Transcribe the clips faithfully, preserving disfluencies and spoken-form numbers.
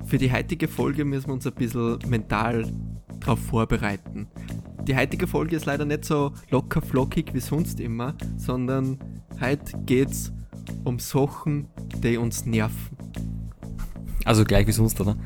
Für die heutige Folge müssen wir uns ein bisschen mental darauf vorbereiten. Die heutige Folge ist leider nicht so locker flockig wie sonst immer, sondern heute geht's um Sachen, die uns nerven. Also gleich wie sonst, oder?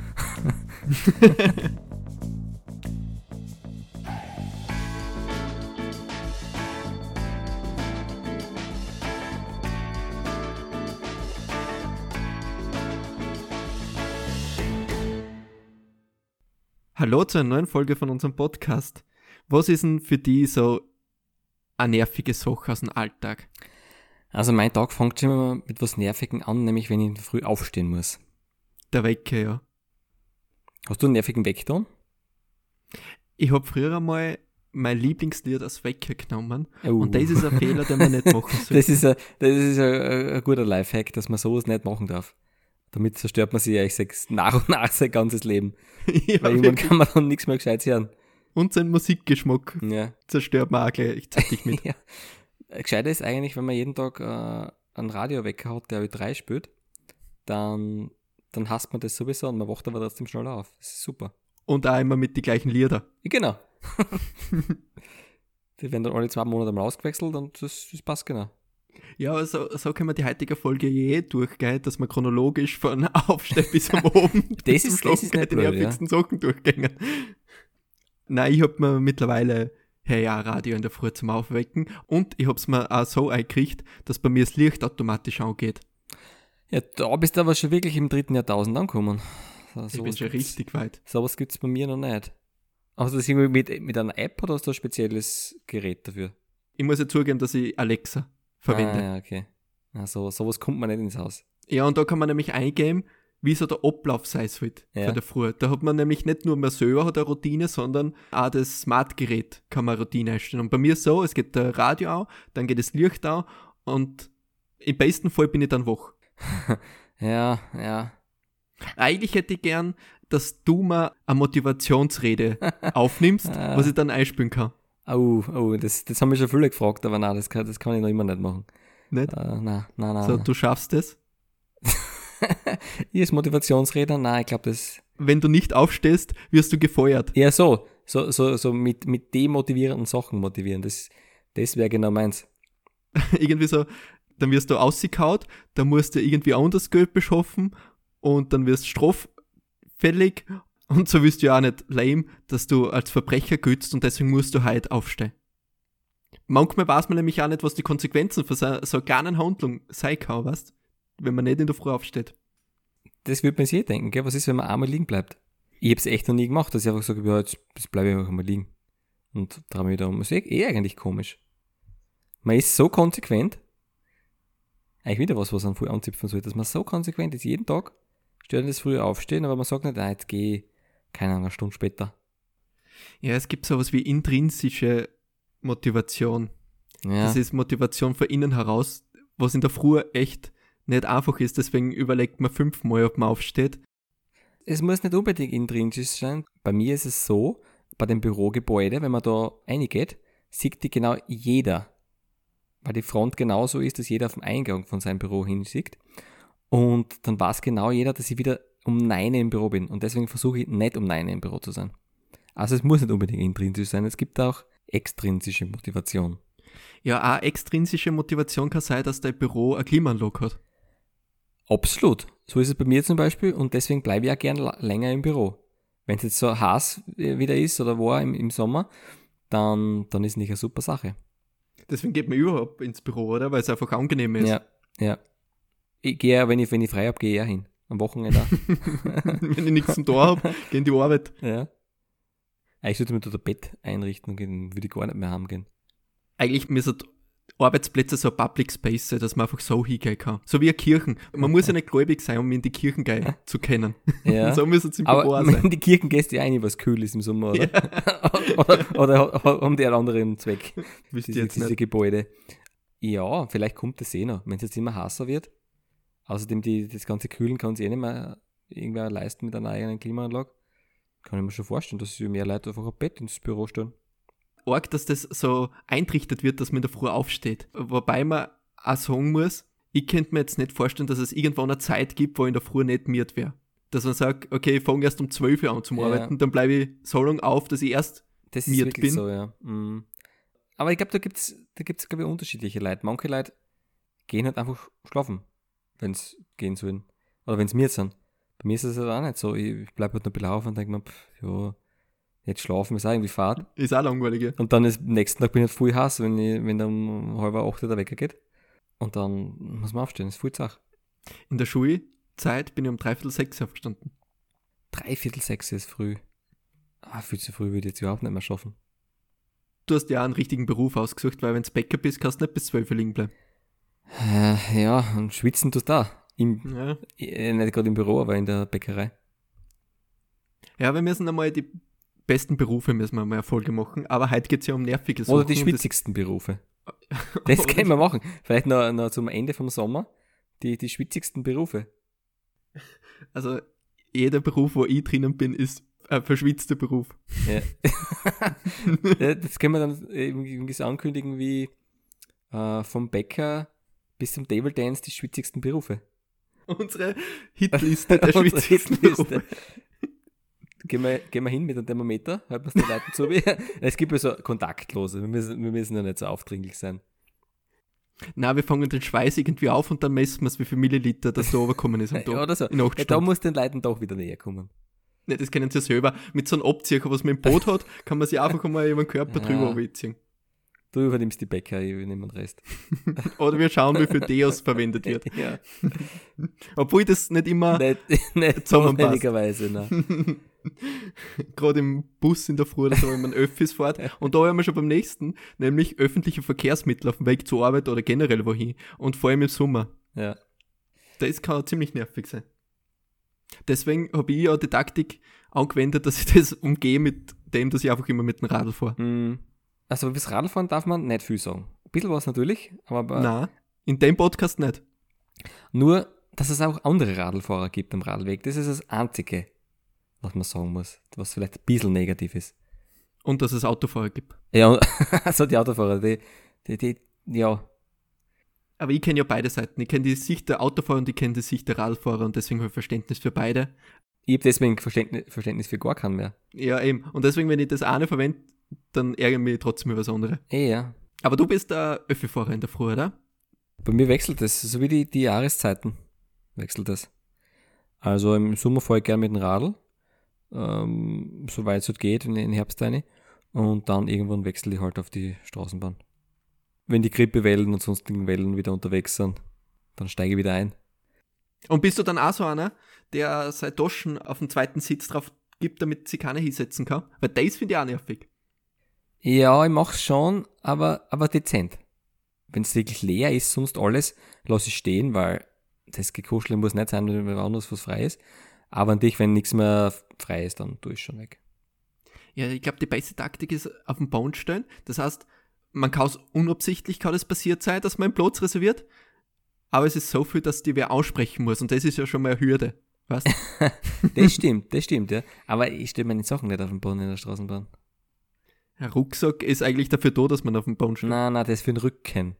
Hallo zu einer neuen Folge von unserem Podcast. Was ist denn für dich so eine nervige Sache aus dem Alltag? Also mein Tag fängt schon immer mit was Nervigem an, nämlich wenn ich in der Früh aufstehen muss. Der Wecker, ja. Hast du einen nervigen Wecker? Ich habe früher einmal mein Lieblingslied als Wecker genommen Oh. und das ist ein Fehler, den man nicht machen soll. Das ist ein, das ist ein, ein guter Lifehack, dass man sowas nicht machen darf. Damit zerstört man sich, ich sag's, nach und nach sein ganzes Leben. Ja, Weil irgendwann kann man dann nichts mehr Gescheites hören. und sein Musikgeschmack Ja. zerstört man auch gleichzeitig mit. Ja. Gescheiter ist eigentlich, wenn man jeden Tag äh, einen Radiowecker hat, der Ö drei spielt, dann, dann hasst man das sowieso und man wacht aber trotzdem schneller auf. Das ist super. Und auch immer mit den gleichen Liedern. Ja, genau. Die werden dann alle zwei Monate mal ausgewechselt und das, das passt genau. Ja, also, so können wir die heutige Folge je durchgehen, dass wir chronologisch von Aufstehen bis am Oben Das bis zum ist- das ist Schlafen nicht die blöd, nervigsten Sachen durchgehen. Nein, ich hab mir mittlerweile hey, ja, Radio in der Früh zum Aufwecken und ich hab's mir auch so eingekriegt, dass bei mir das Licht automatisch angeht. Ja, da bist du aber schon wirklich im dritten Jahrtausend angekommen. So, Ich bin sowas schon gibt's- richtig weit. Sowas gibt es bei mir noch nicht. Hast du das irgendwie mit, mit einer App oder hast du ein spezielles Gerät dafür? Ich muss ja zugeben, dass ich Alexa verwende. Ah, ja, okay. Also, sowas kommt man nicht ins Haus. Ja, und da kann man nämlich eingeben, wie so der Ablauf sein sollte Ja. von der Früh. Da hat man nämlich nicht nur man selber hat eine Routine, sondern auch das Smartgerät kann man eine Routine einstellen. Und bei mir ist so, es geht der Radio an, dann geht das Licht an und im besten Fall bin ich dann wach. Ja, ja. Eigentlich hätte ich gern, dass du mir eine Motivationsrede aufnimmst, Ah. was ich dann einspielen kann. Oh, oh, das, das haben mich schon viele gefragt, aber nein, das kann, das kann ich noch immer nicht machen. Nicht? Äh, nein, nein, nein. So, du schaffst es. Ich als Motivationsredner? Nein, ich glaube, das Wenn du nicht aufstehst, wirst du gefeuert. eher so, so, so, so mit, mit demotivierenden Sachen motivieren. Das, das wäre genau meins. Irgendwie so, dann wirst du ausgekaut, dann musst du irgendwie anders Geld beschaffen und dann wirst du straffällig und so wirst du ja auch nicht lame, dass du als Verbrecher giltst und deswegen musst du heute aufstehen. Manchmal weiß man nämlich auch nicht, was die Konsequenzen von so, so einer kleinen Handlung sein kann, weißt, wenn man nicht in der Früh aufsteht. Das würde man sich eh denken, gell? Was ist, wenn man einmal liegen bleibt? Ich habe es echt noch nie gemacht, dass ich einfach sage, ja, jetzt, jetzt bleibe ich einfach mal liegen. Und drehe mich da um. Das ist eh, eh eigentlich komisch. Man ist so konsequent. Eigentlich wieder was, was man früh anzipfen soll, dass man so konsequent ist, jeden Tag stört das früh aufstehen, aber man sagt nicht, ah, jetzt gehe ich, keine Ahnung, eine Stunde später. Ja, es gibt sowas wie intrinsische Motivation. Ja, Das ist Motivation von innen heraus, was in der Früh echt nicht einfach ist, deswegen überlegt man fünfmal, ob man aufsteht. es muss nicht unbedingt intrinsisch sein. Bei mir ist es so, bei dem Bürogebäude, wenn man da reingeht, sieht die genau jeder. Weil die Front genauso ist, dass jeder auf dem Eingang von seinem Büro hinsieht. Und dann weiß genau jeder, dass ich wieder um neun im Büro bin. Und deswegen versuche ich nicht um neun im Büro zu sein. Also es muss nicht unbedingt intrinsisch sein. Es gibt auch extrinsische Motivation. Ja, auch extrinsische Motivation kann sein, dass dein Büro eine Klimaanlage hat. Absolut. So ist es bei mir zum Beispiel. Und deswegen bleibe ich auch gern la- länger im Büro. Wenn es jetzt so heiß äh, wieder ist oder war im, im Sommer, dann, dann ist es nicht eine super Sache. Deswegen geht man überhaupt ins Büro, oder? Weil es einfach angenehm ist. Ja, ja. Ich gehe ja, wenn ich, wenn ich frei habe, gehe ich ja hin. Am Wochenende auch. Wenn ich nichts zum Tor habe, gehe in die Arbeit. Ja. Eigentlich sollte man da ein Bett einrichten und dann würde ich gar nicht mehr heimgehen. Eigentlich müssen Arbeitsplätze so ein Public Space sein, dass man einfach so hingehen kann. So wie eine Kirchen. Man muss ja nicht gläubig sein, um in die Kirchen gehen zu können. Ja. So müssen es im Büro Aber auch wenn sein. die Kirchen gehst du ja ein, was kühl ist im Sommer, oder? oder, oder, oder haben die einen anderen Zweck? Wisst ihr Diese, jetzt diese nicht. Gebäude. Ja, vielleicht kommt das eh noch, wenn es jetzt immer heißer wird. Außerdem die, das ganze Kühlen kann sich eh nicht mehr irgendwer leisten mit einer eigenen Klimaanlage. Kann ich mir schon vorstellen, dass sich mehr Leute einfach ein Bett ins Büro stellen. Arg, dass das so eintrichtert wird, dass man in der Früh aufsteht. Wobei man auch sagen muss, ich könnte mir jetzt nicht vorstellen, dass es irgendwann eine Zeit gibt, wo in der Früh nicht miert wäre. dass man sagt, okay, ich fange erst um zwölf Uhr an zum Ja. Arbeiten, dann bleibe ich so lange auf, dass ich erst Das ist miert wirklich bin. so, ja. Mhm. Aber ich glaube, da gibt es, da gibt's, glaube ich, unterschiedliche Leute. Manche Leute gehen halt einfach schlafen, wenn sie gehen sollen. Oder wenn sie miert sind. Bei mir ist es halt auch nicht so. Ich bleibe halt noch ein bisschen auf und denke mir, pff, ja, jetzt schlafen ist auch irgendwie Fahrt. Ist auch langweilig, ja. Und dann ist am nächsten Tag bin ich halt voll heiß, wenn, ich, wenn dann um halb acht der Wecker geht. Und dann muss man aufstehen, das ist voll Sache. In der Schulzeit bin ich um dreiviertel sechs aufgestanden. Dreiviertel sechs ist früh. Ah, viel zu früh würde ich jetzt überhaupt nicht mehr schaffen. Du hast ja einen richtigen Beruf ausgesucht, weil wenn du Bäcker bist, kannst du nicht bis zwölf Uhr liegen bleiben. Äh, ja, und schwitzen tust du da. Im, Ja. äh, nicht gerade im Büro, aber in der Bäckerei. Ja, wir müssen einmal die besten Berufe müssen wir mal eine Folge machen, aber heute geht es ja um nervige Sachen. Oder die und schwitzigsten Berufe. Das Oder können wir machen. Vielleicht noch, noch zum Ende vom Sommer. Die, die schwitzigsten Berufe. Also jeder Beruf, wo ich drinnen bin, ist ein verschwitzter Beruf. Ja. Ja, das können wir dann irgendwie so ankündigen wie äh, vom Bäcker bis zum Table Dance die schwitzigsten Berufe. Unsere Hitliste der Unsere schwitzigsten Hitliste. Berufe. Gehen wir, gehen wir hin mit einem Thermometer, halten wir es den Leuten zu. Es gibt ja so kontaktlose, wir müssen, wir müssen ja nicht so aufdringlich sein. Na, wir fangen den Schweiß irgendwie auf und dann messen wir es, wie viel Milliliter das da runtergekommen ist. Am Tag. Ja, oder so. In acht Ja, da Stunden. muss den Leuten doch wieder näher kommen. Ne, das kennen sie ja selber. Mit so einem Abzieher, was man im Boot hat, kann man sich einfach einmal über den Körper Ja. drüber runterziehen. Du übernimmst die Bäcker, ich übernehme den Rest. Oder wir schauen, wie viel Deos verwendet wird. Ja, Obwohl das nicht immer, nicht, nicht Zusammenpasst. notwendigerweise, nein. gerade im Bus in der Früh oder so, wenn man Öffis fährt. Und da haben wir schon beim nächsten, nämlich öffentliche Verkehrsmittel auf dem Weg zur Arbeit oder generell wohin. Und vor allem im Sommer. Ja. Das kann ziemlich nervig sein. Deswegen habe ich ja die Taktik angewendet, dass ich das umgehe mit dem, dass ich einfach immer mit dem Radl fahre. Mm. Also bis Radlfahren darf man nicht viel sagen. Ein bisschen was natürlich, aber Nein, in dem Podcast nicht. nur, dass es auch andere Radlfahrer gibt am Radweg. Das ist das Einzige, was man sagen muss, was vielleicht ein bisschen negativ ist. Und dass es Autofahrer gibt. Ja, und- also die Autofahrer, die, die, die ja, Aber ich kenne ja beide Seiten. Ich kenne die Sicht der Autofahrer und ich kenne die Sicht der Radfahrer und deswegen habe ich Verständnis für beide. ich habe deswegen Verständnis, Verständnis für gar keinen mehr. Ja, eben. Und deswegen, wenn ich das eine verwende, dann ärgere ich mich trotzdem über das andere. Eh, ja. Aber du bist der Öffi-Fahrer in der Früh, oder? Bei mir wechselt das, so wie die, die Jahreszeiten wechselt das. Also im Sommer fahre ich gerne mit dem Radl, ähm, soweit es halt geht, in den Herbst rein. Und dann irgendwann wechsle ich halt auf die Straßenbahn. Wenn die Grippewellen und sonstigen Wellen wieder unterwegs sind, dann steige ich wieder ein. Und bist du dann auch so einer, der seine Taschen auf den zweiten Sitz drauf gibt, damit sie keiner hinsetzen kann? Weil das finde ich auch nervig. Ja, ich mach's schon, aber, aber dezent. Wenn es wirklich leer ist, sonst alles, lasse ich stehen, weil das Gekuscheln muss nicht sein, wenn woanders was frei ist. Aber an dich, wenn nichts mehr frei ist, dann tue ich schon weg. Ja, ich glaube, die beste Taktik ist auf den Boden stellen. Das heißt, man kann es unabsichtlich, kann es passiert sein, dass man einen Platz reserviert. Aber es ist so viel, dass die wer aussprechen muss. Und das ist ja schon mal eine Hürde. Weißt? Das stimmt, das stimmt, ja. Aber ich stelle meine Sachen nicht auf den Boden in der Straßenbahn. Ein Rucksack ist eigentlich dafür da, dass man auf den Boden steht. Nein, nein, das ist für den Rücken.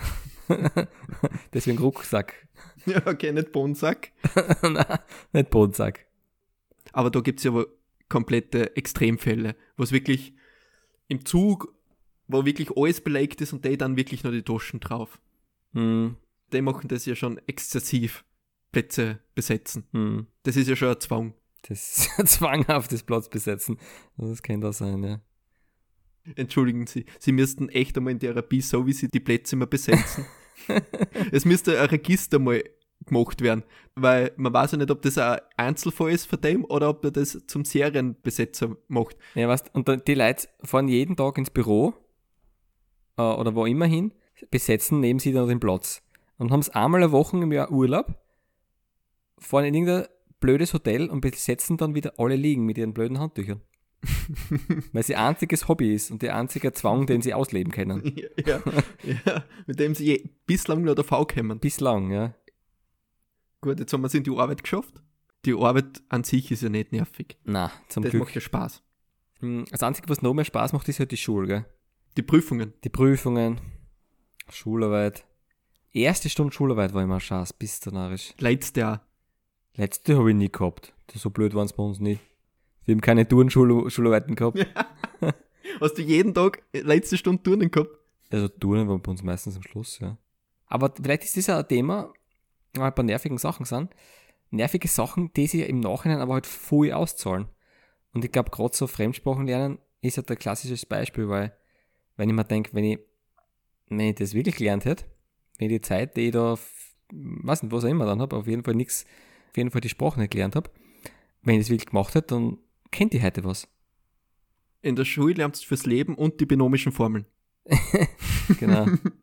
Deswegen Rucksack. Ja, okay, nicht Bodensack. Nein, nicht Bodensack. Aber da gibt es ja aber komplette Extremfälle, wo es wirklich im Zug, wo wirklich alles belegt ist und die dann wirklich nur die Taschen drauf. Hm, Die machen das ja schon exzessiv, Plätze besetzen. hm. Das ist ja schon ein Zwang. Das zwanghaftes Platz besetzen. Das kann da sein, ja. Entschuldigen Sie, Sie müssten echt einmal in Therapie, so wie Sie die Plätze immer besetzen. Es müsste ein Register mal gemacht werden, weil man weiß ja nicht, ob das ein Einzelfall ist von dem oder ob er das zum Serienbesetzer macht. Ja, weißt, und dann die Leute fahren jeden Tag ins Büro äh, oder wo immer hin, besetzen neben sie dann den Platz. Und haben es einmal eine Woche im Jahr Urlaub, fahren in irgendein blödes Hotel und besetzen dann wieder alle liegen mit ihren blöden Handtüchern. Weil es ihr einziges Hobby ist und der einzige Zwang, den sie ausleben können. Ja, ja, ja, mit dem Sie je, bislang nur davon kommen. Bislang, ja. Gut, jetzt haben wir es in die Arbeit geschafft. Die Arbeit an sich ist ja nicht nervig. Na, zum Das Glück. macht ja Spaß. Hm, Das Einzige, was noch mehr Spaß macht, ist halt die Schule, gell? Die Prüfungen. Die Prüfungen, Schularbeit. Erste Stunde Schularbeit war immer scheiß, bist du narrisch. Letztes Jahr. Letzte habe ich nie gehabt. So blöd waren es bei uns nicht. Wir haben keine Turnschularbeit gehabt. Ja. Hast du jeden Tag letzte Stunde Turnen gehabt? Also Turnen waren bei uns meistens am Schluss, ja. Aber vielleicht ist das ja ein Thema, weil ein paar nervigen Sachen sind. Nervige Sachen, die sich im Nachhinein aber halt voll auszahlen. Und ich glaube, gerade so Fremdsprachen lernen ist halt ein klassisches Beispiel, weil wenn ich mir denke, wenn ich, wenn ich das wirklich gelernt hätte, wenn ich die Zeit, die ich da, weiß nicht, was auch immer dann habe, auf jeden Fall nichts, auf jeden Fall die Sprache nicht gelernt habe, wenn ich das wirklich gemacht hätte, dann kennt ihr heute was. In der Schule lernst du fürs Leben und die binomischen Formeln. Genau.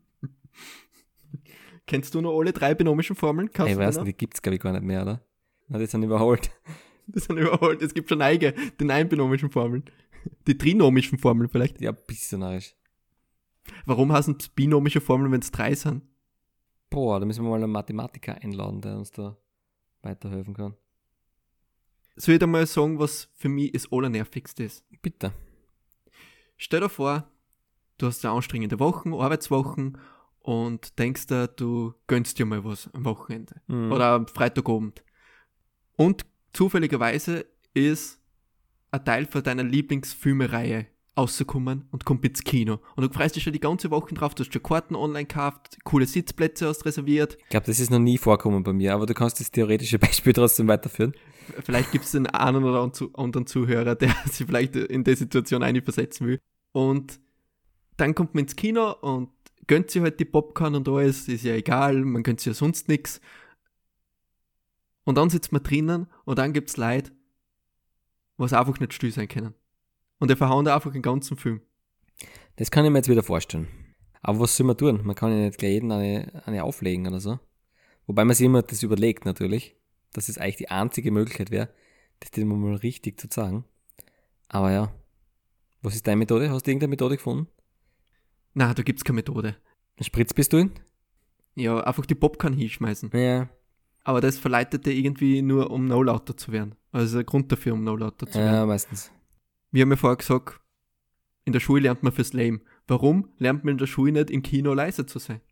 Kennst du noch alle drei binomischen Formeln? Kannst Ich du weiß noch? nicht, die gibt es glaube ich gar nicht mehr, oder? Na, die sind überholt. Die sind überholt. Es gibt schon einige, die nein binomischen Formeln. Die trinomischen Formeln vielleicht. Ja, bisschen narrisch. Warum heißen es binomische Formeln, wenn es drei sind? Boah, da müssen wir mal einen Mathematiker einladen, der uns da weiterhelfen kann. Soll ich dir mal sagen, was für mich das Allernervigste ist? Bitte. Stell dir vor, du hast eine anstrengende Woche, Arbeitswochen und denkst dir, du gönnst dir mal was am Wochenende Mhm. oder am Freitagabend. Und zufälligerweise ist ein Teil von deiner Lieblingsfilmereihe rausgekommen und kommt ins Kino. Und du freust dich schon die ganze Woche drauf, du hast schon Karten online gekauft, coole Sitzplätze hast reserviert. Ich glaube, das ist noch nie vorkommen bei mir, aber du kannst das theoretische Beispiel trotzdem weiterführen. Vielleicht gibt es den einen oder anderen Zuhörer, der sich vielleicht in die Situation einversetzen will. Und dann kommt man ins Kino und gönnt sich halt die Popcorn und alles, ist ja egal, man gönnt sich ja sonst nichts. Und dann sitzt man drinnen und dann gibt es Leute, was einfach nicht still sein können. Und die verhauen da einfach den ganzen Film. Das kann ich mir jetzt wieder vorstellen. Aber was soll man tun? Man kann ja nicht gleich jeden eine, eine auflegen oder so. Wobei man sich immer das überlegt natürlich, dass es eigentlich die einzige Möglichkeit wäre, das dem mal richtig zu sagen. Aber ja, was ist deine Methode? Hast du irgendeine Methode gefunden? Na, da gibt's keine Methode. Spritzpistoln? Ja, einfach die Popcorn hinschmeißen. Ja. Aber das verleitet dir irgendwie nur, um no lauter zu werden. Also ein Grund dafür, um no lauter zu werden. Ja, meistens. Wir haben ja vorher gesagt, in der Schule lernt man fürs Leben. Warum lernt man in der Schule nicht im Kino leise zu sein?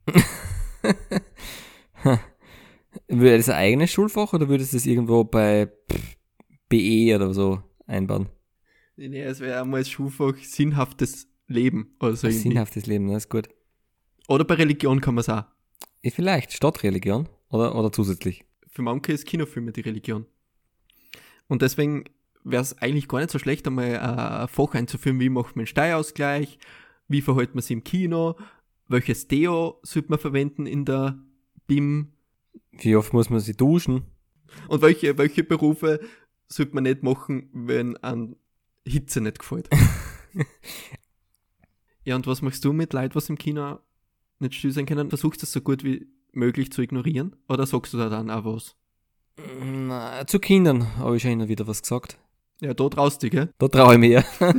Würde das ein eigenes Schulfach oder würdest du das irgendwo bei B E oder so einbauen? Nee, es wäre einmal das Schulfach sinnhaftes Leben. Oder so Ein irgendwie. sinnhaftes Leben, das ist gut. Oder bei Religion kann man es auch. Ja, vielleicht Stadtreligion oder, oder zusätzlich. Für manche ist Kinofilme die Religion. Und deswegen wäre es eigentlich gar nicht so schlecht, einmal ein Fach einzuführen, wie macht man den Steuerausgleich, wie verhält man sich im Kino, welches Deo sollte man verwenden in der B I M Wie oft muss man sich duschen? und welche, welche Berufe sollte man nicht machen, wenn an Hitze nicht gefällt. Ja, und was machst du mit Leuten, was im Kino nicht still sein können? Versuchst du das so gut wie möglich zu ignorieren? Oder sagst du da dann auch was? Na, zu Kindern habe ich schon hin und wieder was gesagt. Ja, da traust du dich, gell? Da traue ich mich ja.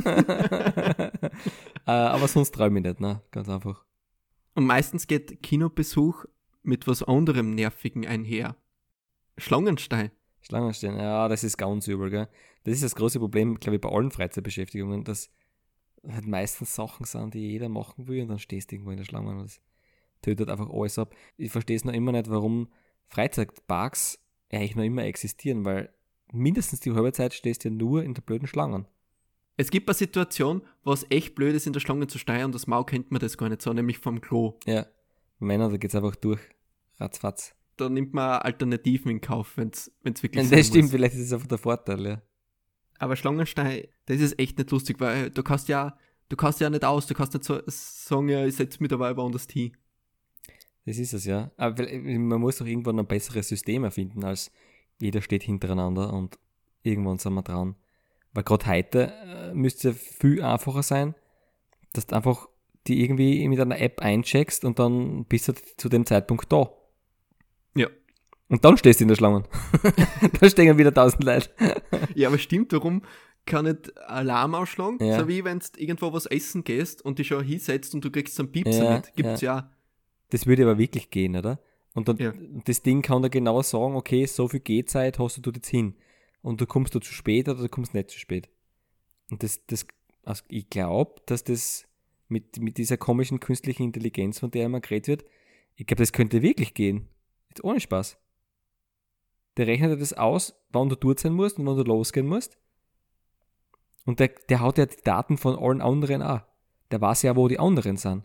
äh, aber sonst traue ich mich nicht, ne? Ganz einfach. Und meistens geht Kinobesuch mit was anderem Nervigen einher. Schlangenstein. Schlangenstehen, ja, das ist ganz übel, gell? Das ist das große Problem, glaube ich, bei allen Freizeitbeschäftigungen, dass halt meistens Sachen sind, die jeder machen will und dann stehst du irgendwo in der Schlange und das tötet einfach alles ab. Ich verstehe es noch immer nicht, warum Freizeitparks eigentlich noch immer existieren, weil mindestens die halbe Zeit stehst du ja nur in der blöden Schlangen. Es gibt eine Situation, wo es echt blöd ist, in der Schlange zu stehen und das Mau kennt man das gar nicht so, nämlich vom Klo. Ja, Männer, da geht's einfach durch. Ratzfatz. Da nimmt man Alternativen in Kauf, wenn es wirklich Ja, sein das stimmt, muss. vielleicht ist es einfach der Vorteil, ja. Aber Schlangenstein, das ist echt nicht lustig, weil du kannst ja, du kannst ja nicht aus, du kannst nicht so sagen, ja, ich setze mich dabei woanders hin. Das ist es, ja. Aber man muss doch irgendwann ein besseres System erfinden, als jeder steht hintereinander und irgendwann sind wir dran. Weil gerade heute äh, müsste es viel einfacher sein, dass du einfach die irgendwie mit einer App eincheckst und dann bist du zu dem Zeitpunkt da. Ja. Und dann stehst du in der Schlange. Da stehen wieder tausend Leute. Ja, aber stimmt, darum kann nicht Alarm ausschlagen, Ja. so wie wenn du irgendwo was essen gehst und dich schon hinsetzt und du kriegst einen Piepser Ja, mit. Gibt's ja. Das würde aber wirklich gehen, oder? Und dann, Ja. das Ding kann da genau sagen, okay, so viel Gehzeit hast du jetzt hin. Und du kommst da zu spät oder du kommst nicht zu spät. Und das, das, also ich glaube, dass das mit, mit dieser komischen künstlichen Intelligenz, von der immer geredet wird, ich glaube, das könnte wirklich gehen. Jetzt ohne Spaß. der rechnet dir das aus, wann du dort sein musst und wann du losgehen musst. Und der, der haut ja die Daten von allen anderen auch. Der weiß ja, wo die anderen sind.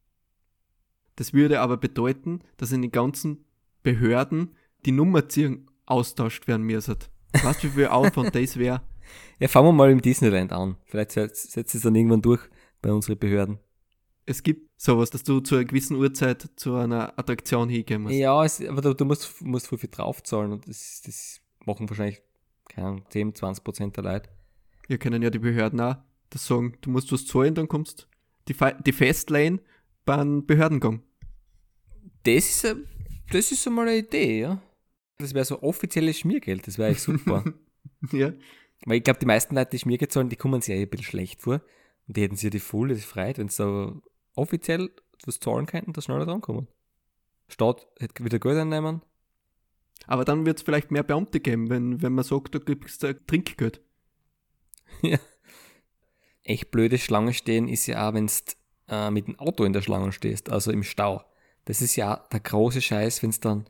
Das würde aber bedeuten, dass in den ganzen Behörden die Nummerziehung austauscht werden müssen. Weißt du, wie viel Aufwand das wäre? Ja, fangen wir mal im Disneyland an. Vielleicht setzt setzt es dann irgendwann durch bei unseren Behörden. Es gibt sowas, dass du zu einer gewissen Uhrzeit zu einer Attraktion hingehen musst. Ja, es, aber du, du musst, musst viel, viel draufzahlen und das, das machen wahrscheinlich, keine Ahnung, zehn, zwanzig Prozent der Leute. Wir können ja die Behörden auch das sagen, du musst was zahlen, dann kommst die, Fe- die Fastlane beim Behördengang. Das ist, a, das ist einmal eine Idee, ja. Das wäre so offizielles Schmiergeld, das wäre echt super. Ja. Weil ich glaube, die meisten Leute, die Schmiergeld zahlen, die kommen sich ja ein bisschen schlecht vor. Und die hätten sich ja die volle Freiheit, wenn sie da offiziell was zahlen könnten, dass schneller drankommen. Staat hätte wieder Geld einnehmen. Aber dann wird es vielleicht mehr Beamte geben, wenn, wenn man sagt, da gibt es Trinkgeld. Ja. Echt blödes Schlange stehen ist ja auch, wenn du äh, mit dem Auto in der Schlange stehst, also im Stau. Das ist ja der große Scheiß, wenn es dann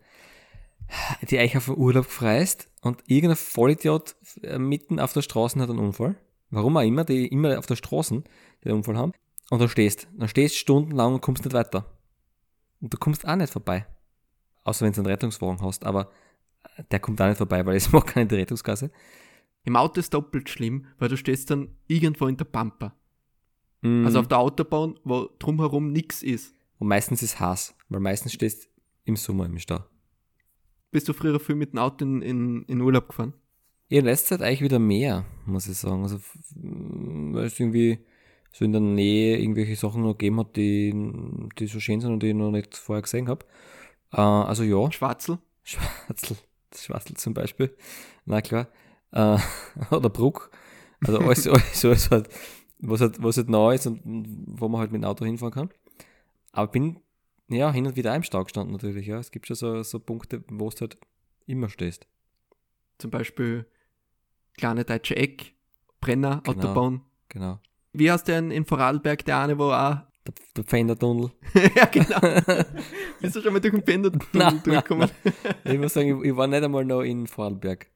die eigentlich auf den Urlaub freist und irgendein Vollidiot äh, mitten auf der Straße hat einen Unfall. Warum auch immer, die immer auf der Straße den Unfall haben. Und du stehst. Dann stehst stundenlang und kommst nicht weiter. Und du kommst auch nicht vorbei. Außer wenn du einen Rettungswagen hast. Aber der kommt auch nicht vorbei, weil es macht keine Rettungsgasse. Im Auto ist doppelt schlimm, weil du stehst dann irgendwo in der Pampa. Mm. Also auf der Autobahn, wo drumherum nichts ist. Und meistens ist Hass, weil meistens stehst du im Sommer im Stau. Bist du früher viel mit dem Auto in, in, in Urlaub gefahren? Ja, in letzter Zeit eigentlich wieder mehr, muss ich sagen. Also, weil es irgendwie so in der Nähe irgendwelche Sachen noch gegeben hat, die, die so schön sind und die ich noch nicht vorher gesehen habe. Äh, also ja. Schwarzel? Schwarzel. Das Schwarzel zum Beispiel. Na klar. Äh, oder Bruck. Also alles, alles, alles halt, was halt, was halt neu ist und wo man halt mit dem Auto hinfahren kann. Aber bin ja hin und wieder auch im Stau gestanden natürlich. Ja. Es gibt schon so, so Punkte, wo du halt immer stehst. Zum Beispiel kleine deutsche Eck, Brenner, Genau. Autobahn. Genau. Wie heißt der in, in Vorarlberg, der eine, wo auch... Der, der Pfändertunnel. Ja, genau. Bist du schon mal durch den Pfändertunnel durchgekommen? Ich muss sagen, ich, ich war nicht einmal noch in Vorarlberg.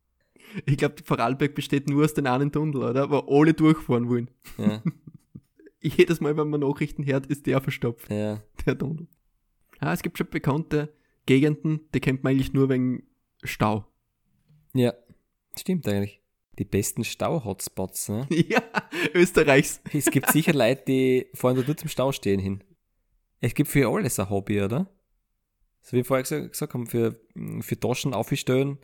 Ich glaube, Vorarlberg besteht nur aus den einen Tunnel, oder? Wo alle durchfahren wollen. Ja. Jedes Mal, wenn man Nachrichten hört, ist der verstopft, Ja. der Tunnel. Ah, es gibt schon bekannte Gegenden, die kennt man eigentlich nur wegen Stau. Ja, stimmt eigentlich. Die besten Stau-Hotspots, ne? Ja, Österreichs. Es gibt sicher Leute, die fahren da nur zum Stau stehen hin. Es gibt für alles ein Hobby, oder? So wie wir vorher gesagt, gesagt haben, für, für Taschen aufstellen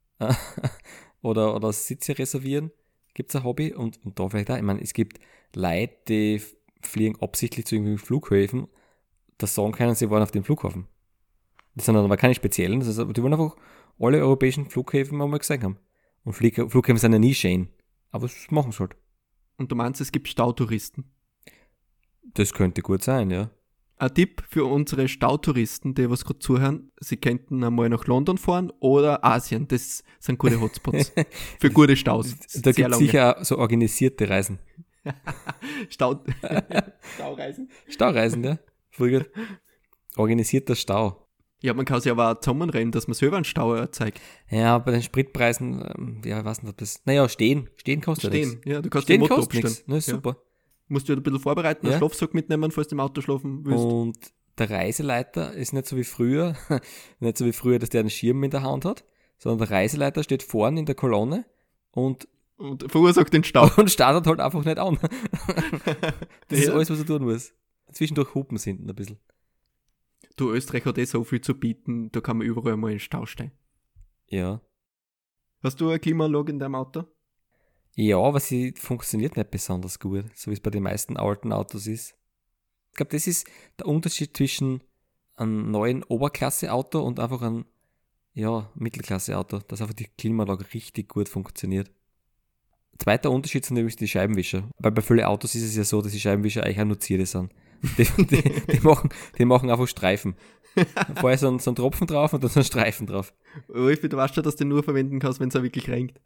oder, oder Sitze reservieren, gibt es ein Hobby. Und, und da vielleicht auch, ich meine, es gibt Leute, die fliegen absichtlich zu irgendwelchen Flughäfen, das sagen können, sie waren auf dem Flughafen. Das sind dann aber keine speziellen, das ist, die wollen einfach alle europäischen Flughäfen mal gesehen haben. Und Flieg- Flughäfen sind ja nie schön. Aber das machen sie halt. Und du meinst, es gibt Stautouristen. Das könnte gut sein, ja. Ein Tipp für unsere Stautouristen, die was gerade zuhören, sie könnten einmal nach London fahren oder Asien. Das sind gute Hotspots. Für gute Staus. Da gibt es sicher auch so organisierte Reisen. Stau Staureisen. Staureisen, ja. Voll gut. Organisierter Stau. Ja, man kann sich aber auch zusammenrennen, dass man selber einen Stau erzeugt. Ja, bei den Spritpreisen, ähm, ja, ich weiß nicht, ob das. Naja, stehen. Stehen kostet Stehen, nichts. ja, du kannst Stehen den Motor kostet abstellen. nichts. Ne, ist Ja. super. Musst du ein bisschen vorbereiten, Ja. einen Schlafsack mitnehmen, falls du im Auto schlafen willst. Und der Reiseleiter ist nicht so wie früher, nicht so wie früher, dass der einen Schirm in der Hand hat, sondern der Reiseleiter steht vorne in der Kolonne und, Und verursacht den Stau. und startet halt einfach nicht an. Das ist Ja. alles, was er tun muss. Zwischendurch hupen sie hinten ein bisschen. Du, Österreich hat eh so viel zu bieten, da kann man überall mal in den Stau stehen. Ja. Hast du eine Klimaanlage in deinem Auto? Ja, aber sie funktioniert nicht besonders gut, so wie es bei den meisten alten Autos ist. Ich glaube, das ist der Unterschied zwischen einem neuen Oberklasse-Auto und einfach einem ja, Mittelklasse-Auto, dass einfach die Klimaanlage richtig gut funktioniert. Zweiter Unterschied sind übrigens die Scheibenwischer. Weil bei vielen Autos ist es ja so, dass die Scheibenwischer eigentlich auch nur Zierde sind. Die, die, die, machen, die machen einfach Streifen. Vorher so ein, so ein Tropfen drauf und dann so ein Streifen drauf. Rolfi, du weißt schon, dass du den nur verwenden kannst, wenn es auch wirklich regnet.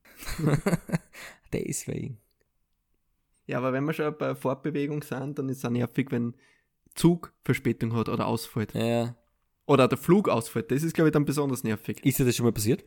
Deswegen. Ja, aber wenn wir schon bei Fortbewegung sind, dann ist es auch nervig, wenn Zug Verspätung hat oder ausfällt. Ja. Oder der Flug ausfällt. Das ist, glaube ich, dann besonders nervig. Ist dir das schon mal passiert?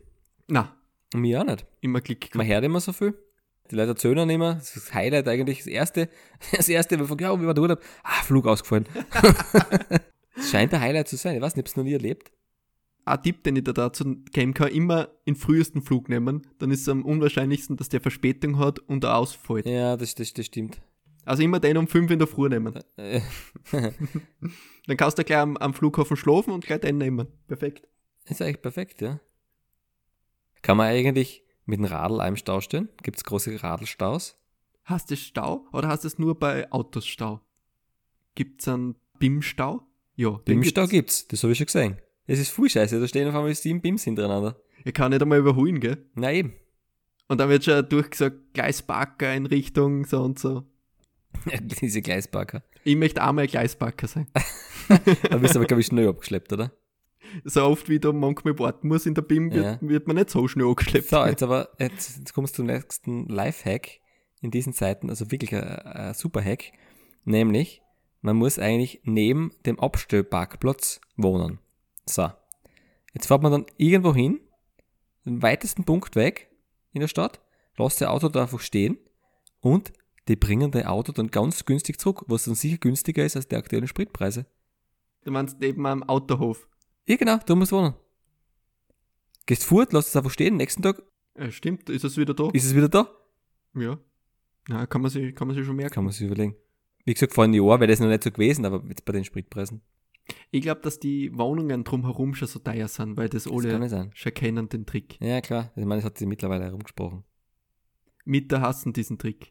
Na, Mir auch nicht. immer Klick. Man hört immer so viel. Die Leute erzählen dann immer, das ist das Highlight eigentlich, das erste, das erste, wenn man fragt, ja, wie war der Urlaub? Ah, Flug ausgefallen. Das scheint ein Highlight zu sein. Ich weiß nicht, ob es noch nie erlebt. Ein Tipp, den ich da dazu geben kann, immer den frühesten Flug nehmen. Dann ist es am unwahrscheinlichsten, dass der Verspätung hat und er ausfällt. Ja, das, das, das stimmt. Also immer den um fünf in der Früh nehmen. Äh, Dann kannst du gleich am, am Flughafen schlafen und gleich den nehmen. Perfekt. ist eigentlich perfekt, ja. Kann man eigentlich mit dem Radl auch im Stau stehen? Gibt es große Radlstaus? Hast du Stau oder hast du es nur bei Autos Stau? Gibt es einen B I M-Stau? Ja, den Im Stau gibt's. gibt's, das habe ich schon gesehen. Das ist voll scheiße, da stehen auf einmal sieben B I Ms hintereinander. Ich kann nicht einmal überholen, gell? Na eben. Und dann wird schon durchgesagt, Gleisparker in Richtung so und so. Diese Gleisparker. Ich möchte einmal Gleisparker sein. Da bist du aber, glaube ich, schnell abgeschleppt, oder? So oft wie du manchmal warten musst in der B I M, wird, Ja. wird man nicht so schnell angeschleppt. So, jetzt aber, jetzt, jetzt kommst du zum nächsten Lifehack in diesen Zeiten, also wirklich ein, ein super Hack, nämlich, man muss eigentlich neben dem Abstellparkplatz wohnen. So, jetzt fährt man dann irgendwo hin, den weitesten Punkt weg in der Stadt, lässt das Auto da einfach stehen und die bringen dein Auto dann ganz günstig zurück, was dann sicher günstiger ist als die aktuellen Spritpreise. Du meinst neben einem Autohof. Ja genau, da musst du wohnen. Gehst fort, lässt es einfach stehen, nächsten Tag Ja, stimmt, ist es wieder da? ist es wieder da. Ja. Ja, kann man sich, kann man sich schon merken. Kann man sich überlegen. Wie gesagt, vor einem Jahr wäre das noch nicht so gewesen, aber jetzt bei den Spritpreisen. Ich glaube, dass die Wohnungen drumherum schon so teuer sind, weil das Das kann alle nicht sein. schon kennen, den Trick. Ja, klar. Ich meine, das hat sich mittlerweile herumgesprochen. Mieter hassen diesen Trick.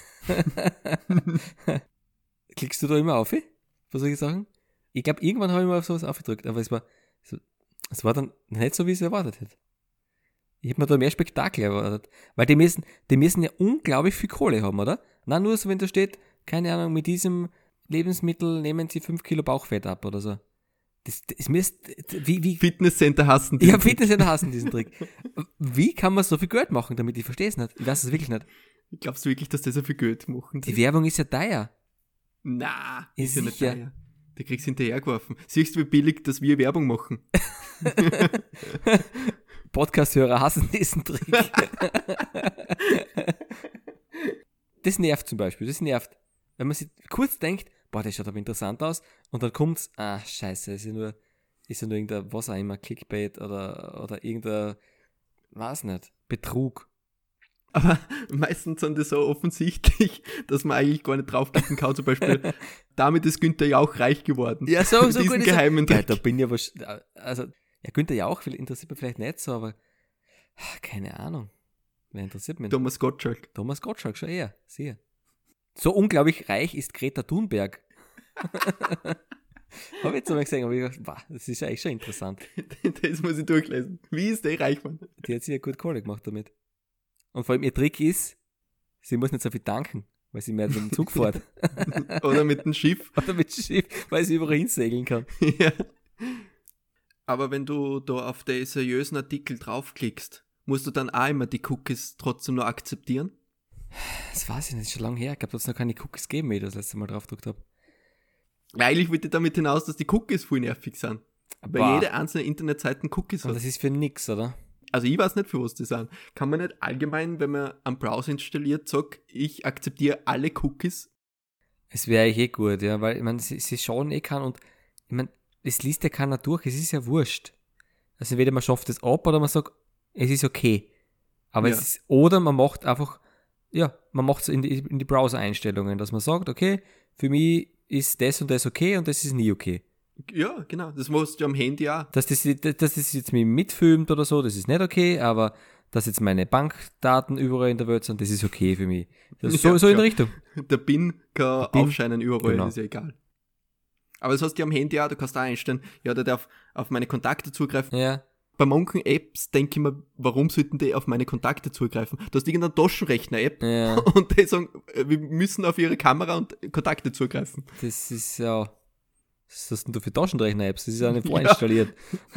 Klickst du da immer auf, für solche Sachen? Ich glaube, irgendwann habe ich mal auf sowas aufgedrückt, aber es war, es war dann nicht so, wie ich es erwartet hätte. Ich hätte mir da mehr Spektakel erwartet. Weil die müssen, die müssen ja unglaublich viel Kohle haben, oder? Na, nur so, wenn da steht, keine Ahnung, mit diesem Lebensmittel nehmen sie fünf Kilo Bauchfett ab oder so. Das, das müsste, wie, wie, Fitnesscenter hassen ja, diesen Trick. Fitnesscenter hassen diesen Trick. Wie kann man so viel Geld machen damit? Ich verstehe es nicht. Ich weiß es wirklich nicht. Glaubst du wirklich, dass die so viel Geld machen? Die Werbung ist ja teuer. Na, Ja, ist ja nicht sicher. teuer. Du kriegst hinterhergeworfen. Siehst du, wie billig, dass wir Werbung machen? Podcast-Hörer hassen diesen Trick. Das nervt zum Beispiel, das nervt. Wenn man sich kurz denkt, boah, das schaut aber interessant aus, und dann kommt's, ah, scheiße, ist ja nur, ist ja nur irgendein, was auch immer, Clickbait oder, oder irgendein, weiß nicht, Betrug. Aber meistens sind die so offensichtlich, dass man eigentlich gar nicht draufklicken kann. Zum Beispiel, damit ist Günther Jauch reich geworden. Ja, so, Mit so diesen gut. geheimen Ja, Trick. da bin ich aber, sch- also, ja, Günther Jauch interessiert mich vielleicht nicht so, aber, keine Ahnung. Wer interessiert mich? Thomas Gottschalk. Thomas Gottschalk, schon eher, sicher. So unglaublich reich ist Greta Thunberg. Habe ich jetzt einmal gesehen, aber ich gedacht, wow, das ist eigentlich schon interessant. Das muss ich durchlesen. Wie ist der reich, Mann? Die hat sich ja gut Kohle gemacht damit. Und vor allem ihr Trick ist, sie muss nicht so viel tanken, weil sie mehr mit dem Zug fährt. Oder mit dem Schiff. Oder mit dem Schiff, weil sie überall hinsegeln kann. Ja. Aber wenn du da auf den seriösen Artikel draufklickst, musst du dann auch immer die Cookies trotzdem noch akzeptieren? Das weiß ich nicht, das ist schon lange her. Ich glaube, da hat es noch keine Cookies gegeben, wie ich das letzte Mal drauf gedrückt habe. Eigentlich will ich damit hinaus, dass die Cookies voll nervig sind. Weil Boah. jede einzelne Internetseite Cookies Aber hat. das ist für nix, oder? Also ich weiß nicht, für was die sind. Kann man nicht allgemein, wenn man einen Browser installiert, sagt, ich akzeptiere alle Cookies? Es wäre eigentlich eh gut, ja, weil, ich meine, sie, sie schauen eh kann und, ich meine, es liest ja keiner durch, es ist ja wurscht. Also entweder man schafft es ab oder man sagt, es ist okay. Aber Ja. es ist, oder man macht einfach, ja, man macht es in die, in die Browser-Einstellungen, dass man sagt, okay, für mich ist das und das okay und das ist nie okay. Ja, genau. Das machst du am Handy auch. Dass das, dass das jetzt mich mitfilmt oder so, das ist nicht okay, aber dass jetzt meine Bankdaten überall in der Welt sind, das ist okay für mich. Das ist so, Ja, so in klar. der Richtung. Der PIN kann Der PIN, aufscheinen überall, genau. ist ja egal. Aber das hast du am Handy auch, du kannst auch einstellen, ja, der darf auf meine Kontakte zugreifen. Ja. Bei manchen Apps denke ich mir, warum sollten die auf meine Kontakte zugreifen? Du hast irgendeine Taschenrechner-App Ja. und die sagen, wir müssen auf ihre Kamera und Kontakte zugreifen. Das ist ja. Was hast denn du für Taschenrechner-Apps? Das ist ja nicht Ja. vorinstalliert.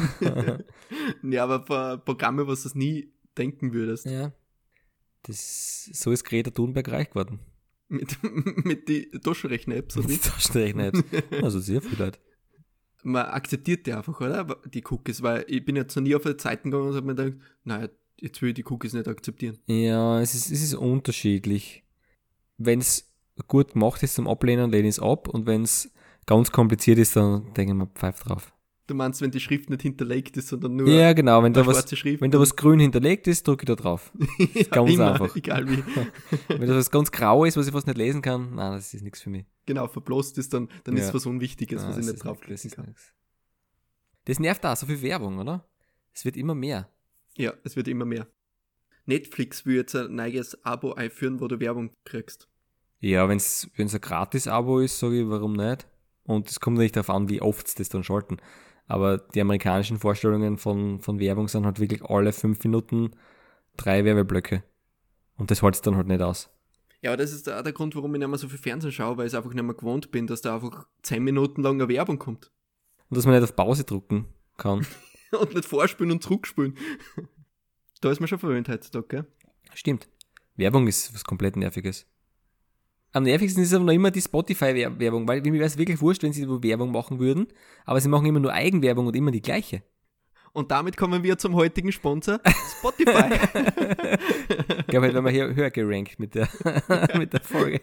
Ja, aber für Programme, was du das nie denken würdest. Ja. Das, so ist Greta Thunberg reich geworden. Mit, mit die Taschenrechner-Apps, oder Die wie? Taschenrechner-Apps. Also sehr viel Leute. Man akzeptiert die einfach, oder? Die Cookies, weil ich bin jetzt noch nie auf die Seiten gegangen und habe mir gedacht, naja, Jetzt will ich die Cookies nicht akzeptieren. Ja, es ist, es ist unterschiedlich. Wenn es gut gemacht ist zum Ablehnen, lehne ich es ab. Und wenn es ganz kompliziert ist, dann denke ich mir, pfeif drauf. Du meinst, wenn die Schrift nicht hinterlegt ist, sondern nur Ja, genau. Wenn da eine was, schwarze Schrift. wenn da was grün hinterlegt ist, drücke ich da drauf. Das ist ganz immer, einfach. Egal wie. Wenn da was ganz grau ist, was ich fast nicht lesen kann, nein, das ist nichts für mich. Genau, verblost ist, dann, dann Ja. ist es was Unwichtiges, Nein, was ich das nicht ist draufklicken nix, das kann. ist nix. Das nervt auch, so viel Werbung, oder? Es wird immer mehr. Ja, es wird immer mehr. Netflix will jetzt ein neues Abo einführen, wo du Werbung kriegst. Ja, wenn es ein Gratis-Abo ist, sage ich, warum nicht? Und es kommt nicht darauf an, wie oft sie das dann schalten. Aber die amerikanischen Vorstellungen von, von Werbung sind halt wirklich alle fünf Minuten drei Werbeblöcke. Und das hält es dann halt nicht aus. Ja, aber das ist auch der Grund, warum ich nicht mehr so viel Fernsehen schaue, weil ich es einfach nicht mehr gewohnt bin, dass da einfach zehn Minuten lang eine Werbung kommt. Und dass man nicht auf Pause drücken kann. Und nicht vorspielen und zurückspielen. Da ist man schon verwöhnt heutzutage, gell? Stimmt. Werbung ist was komplett Nerviges. Am nervigsten ist aber noch immer die Spotify-Werbung, weil mir wäre es wirklich wurscht, wenn sie Werbung machen würden, aber sie machen immer nur Eigenwerbung und immer die gleiche. Und damit kommen wir zum heutigen Sponsor, Spotify. Ich glaube, halt, wenn man hier höher gerankt mit der, mit der Folge.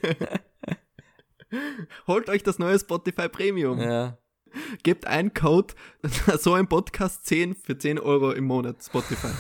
Holt euch das neue Spotify Premium. Ja. Gebt einen Code, so ein Podcast zehn für zehn Euro im Monat, Spotify.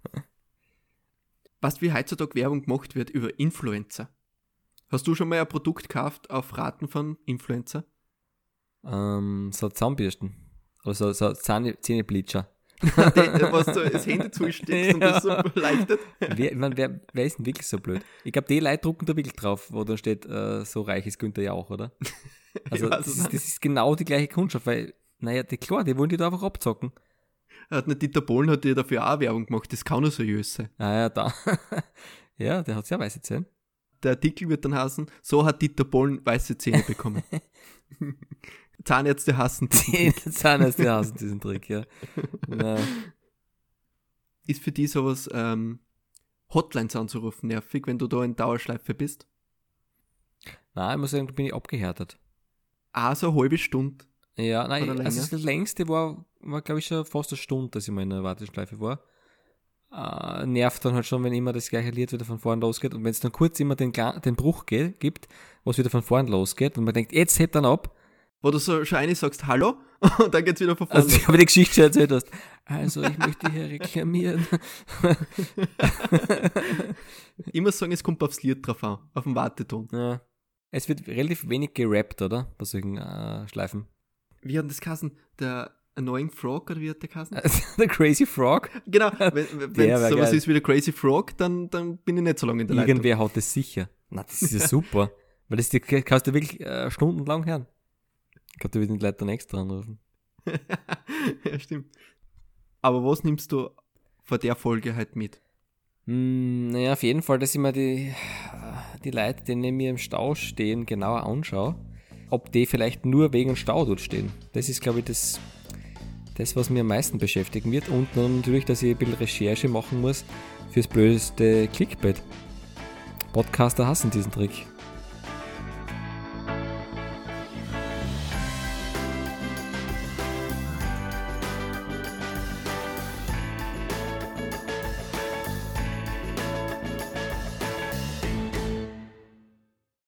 Was wie heutzutage Werbung gemacht wird über Influencer. Hast du schon mal ein Produkt gekauft auf Raten von Influencer? Ähm, so Zahnbürsten. Oder so, so Zähne, Zähnebleacher. Was du das Handy zusteckst und das so leuchtet. Wer, ich mein, wer, wer ist denn wirklich so blöd? Ich glaube, die Leute drucken da wirklich drauf, wo da steht, äh, so reich ist Günther Jauch, oder? Also das ist, das ist genau die gleiche Kundschaft, weil, naja, die, klar, die wollen die da einfach abzocken. Hat nicht Dieter Bohlen hat dir dafür auch Werbung gemacht, das kann nur seriös sein. Ah ja, da. Ja, der hat sehr weiße Zähne. Der Artikel wird dann heißen, so hat Dieter Bohlen weiße Zähne bekommen. Zahnärzte hassen diesen Trick. Zahnärzte hassen diesen Trick, ja. Na. Ist für die sowas, ähm, Hotlines anzurufen nervig, wenn du da in Dauerschleife bist? Nein, ich muss sagen, da bin ich abgehärtet. Ah, so eine halbe Stunde. Ja, nein, Oder also länger? das längste war, war glaube ich, schon fast eine Stunde, dass ich mal in der Warteschleife war. Äh, nervt dann halt schon, wenn immer das gleiche Lied wieder von vorn losgeht und wenn es dann kurz immer den, Gla- den Bruch geht, gibt, was wieder von vorn losgeht und man denkt, jetzt hebt dann ab. Wo du so schon eine sagst, hallo, und dann geht's wieder von vorne. Also ich habe die Geschichte schon erzählt hast. Also ich möchte hier reklamieren. Immer sagen, es kommt aufs Lied drauf an, auf den Warteton. Ja. Es wird relativ wenig gerappt, oder? Bei solchen äh, Schleifen. Wie hat das geheißen? Der Annoying Frog, oder wie hat der geheißen? Der Crazy Frog. Genau, wenn Der es wär sowas geil. ist wie der Crazy Frog, dann, dann bin ich nicht so lange in der Leitung. Irgendwer hat das sicher. Na, das ist ja super. Weil das die, kannst du wirklich äh, stundenlang hören. Ich glaube, da wird die Leute dann extra anrufen. Ja, stimmt. Aber was nimmst du vor der Folge halt mit? Hm, naja, auf jeden Fall, dass ich mir die, die Leute, die neben mir im Stau stehen, genauer anschaue. Ob die vielleicht nur wegen Stau dort stehen. Das ist, glaube ich, das, das, was mir am meisten beschäftigen wird. Und dann natürlich, dass ich ein bisschen Recherche machen muss fürs blödeste Clickbait. Podcaster hassen diesen Trick.